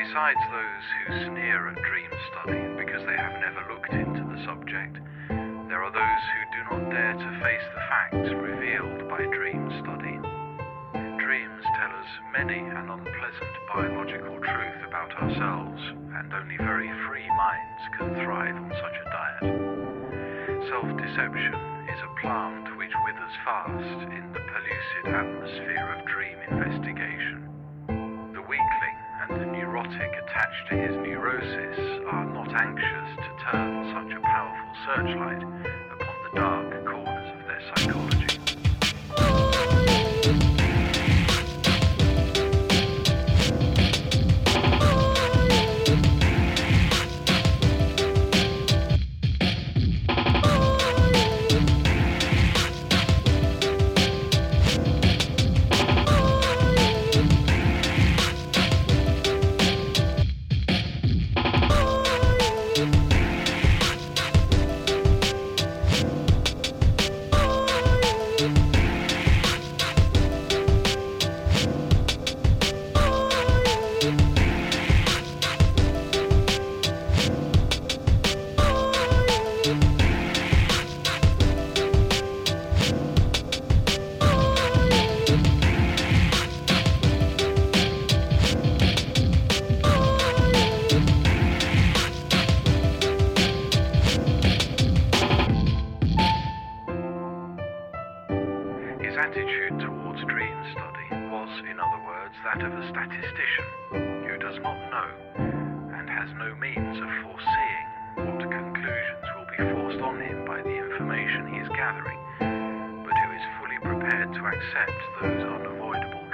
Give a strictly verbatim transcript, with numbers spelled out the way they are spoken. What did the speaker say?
Besides those who sneer at dream study because they have never looked into the subject, there are those who do not dare to face the facts revealed by dream study. Dreams tell us many an unpleasant biological truth about ourselves, and only very free minds can thrive on such a diet. Self-deception is a plant which withers fast in the pellucid atmosphere of dream investigation. The weakling and the neurotic attached to his neurosis are not anxious to turn such a powerful searchlight upon the dark corners of their psychology. His attitude towards dream study was, in other words, that of a statistician who does not know and has no means of foreseeing what conclusions will be forced on him by the information he is gathering, but who is fully prepared to accept those unavoidable